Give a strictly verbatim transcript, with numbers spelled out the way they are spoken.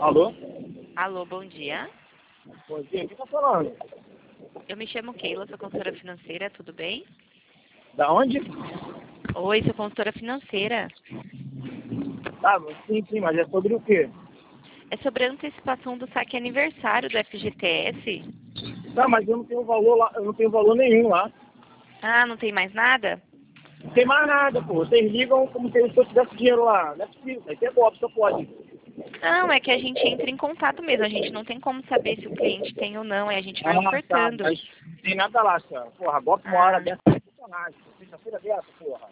Alô? Alô, bom dia. Bom dia, quem tá falando? Eu me chamo Keila, sou consultora financeira, tudo bem? Da onde? Oi, sou consultora financeira. Tá, sim, sim, mas é sobre o quê? É sobre a antecipação do saque aniversário do F G T S. Tá, mas eu não tenho valor lá, eu não tenho valor nenhum lá. Ah, não tem mais nada? Não tem mais nada, pô. Vocês ligam como se eu tivesse dinheiro lá. Não é possível, vai ter golpe, só pode. Não, é que a gente entra em contato mesmo, a gente não tem como saber se o cliente tem ou não, é a gente vai Ah, tá, ofertando. mas não tem nada lá, senhora. Porra, golpe uma hora Ah, dessa é sacanagem. Sexta-feira dessa, porra.